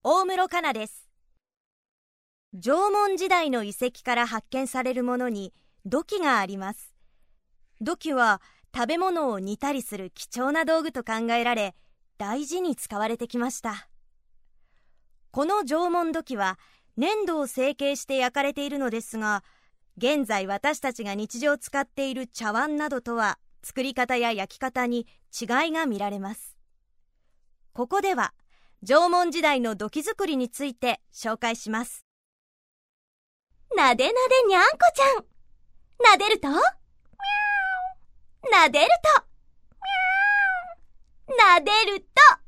大室香奈です。縄文時代の遺跡から発見されるものに土器があります。土器は食べ物を煮たりする貴重な道具と考えられ、大事に使われてきました。この縄文土器は粘土を成形して焼かれているのですが、現在私たちが日常使っている茶碗などとは作り方や焼き方に違いが見られます。ここでは縄文時代の土器作りについて紹介します。 なでなでにゃんこちゃん。なでるとミャー。なでるとミャー。なでると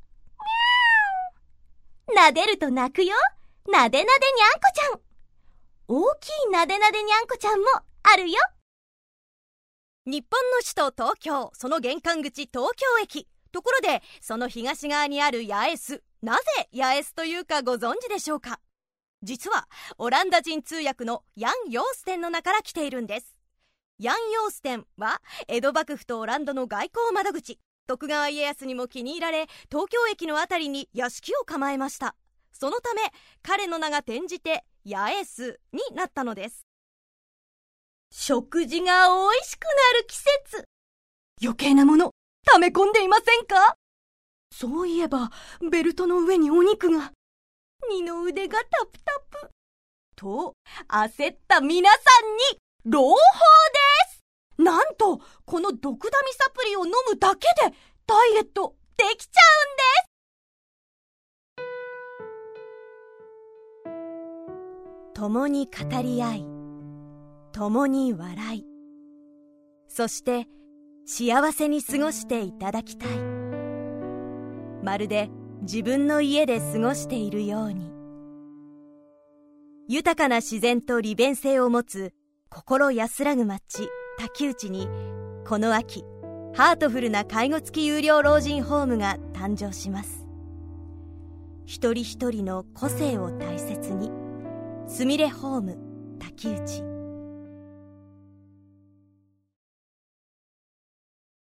ミャー。なでると泣くよ。なでなでにゃんこちゃん。大きいなでなでにゃんこちゃんもあるよ。 日本の首都東京、その玄関口東京駅。ところで、その東側にある八重洲、なぜ八重洲というかご存知でしょうか。実はオランダ人通訳のヤン・ヨーステンの名から来ているんです。ヤン・ヨーステンは江戸幕府とオランダの外交窓口。徳川家康にも気に入られ、東京駅のあたりに屋敷を構えました。そのため彼の名が転じて八重洲になったのです。 食事が美味しくなる季節。 余計なもの溜め込んでいませんか？そういえばベルトの上にお肉が。 二の腕がタプタプ。 と焦った皆さんに朗報です。なんとこの毒ダミサプリを飲むだけでダイエットできちゃうんです。共に語り合い、共に笑い、そして幸せに過ごしていただきたい。まるで自分の家で過ごしているように。豊かな自然と利便性を持つ心安らぐ町滝内に、この秋ハートフルな介護付き有料老人ホームが誕生します。一人一人の個性を大切に。すみれホーム滝内。